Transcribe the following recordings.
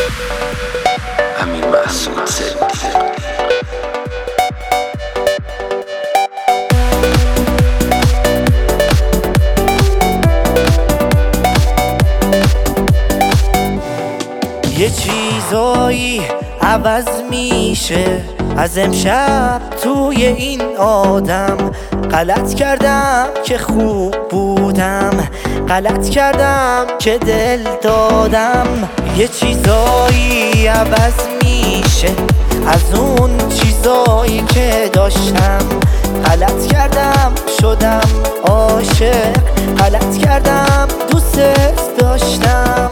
امین محسود سلمی. یه چیزایی عوض میشه از امشب توی این آدم. غلط کردم که خوب بودم، غلط کردم که دل دادم. یه چیزایی عوض میشه از اون چیزایی که داشتم. غلط کردم شدم عاشق، غلط کردم دوست داشتم.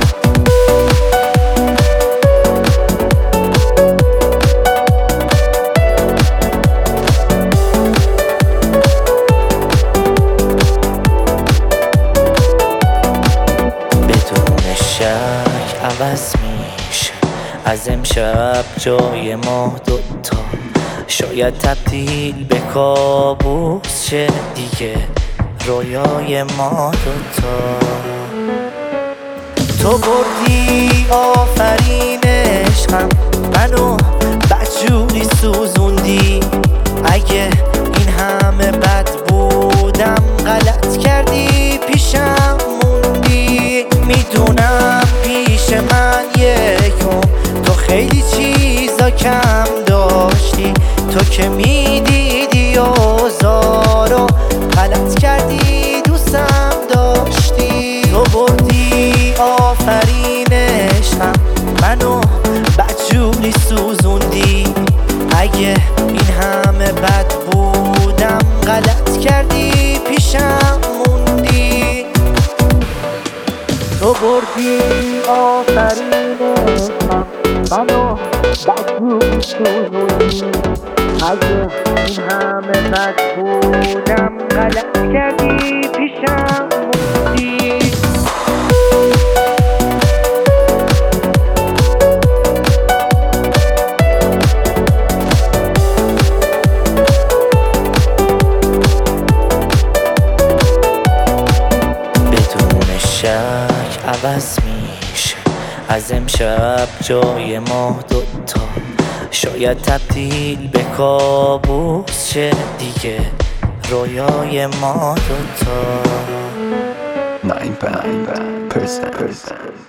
عوض میشه از امشب جای ما دوتا. شاید تبدیل به کابوس شه دیگه رویای ما دوتا. تو بردی آفرین عشقم، منو بدجوری سوزوندی. اگه این همه بد بودم غلط کردی پیشم موندی. میدونم پیش من یکم تو خیلی چیزا کم داشتی. تو که میدیدی آزارو غلط کردی دوستم داشتی. تو بردی آفرین عشقم، منو بدجوری سوزوندی. اگه این همه بد بودم غلط کردی پیشم موندی. تو بردی آفرین عشقم، منو بدجوری سوزوندی. اگه این همه بد بودم غلط کردی پیشم موندی. بدون شک عوض میشه از امشب جای ما دوتا. شاید تبدیل به کابوس شه دیگه رویای ما دوتا. 9%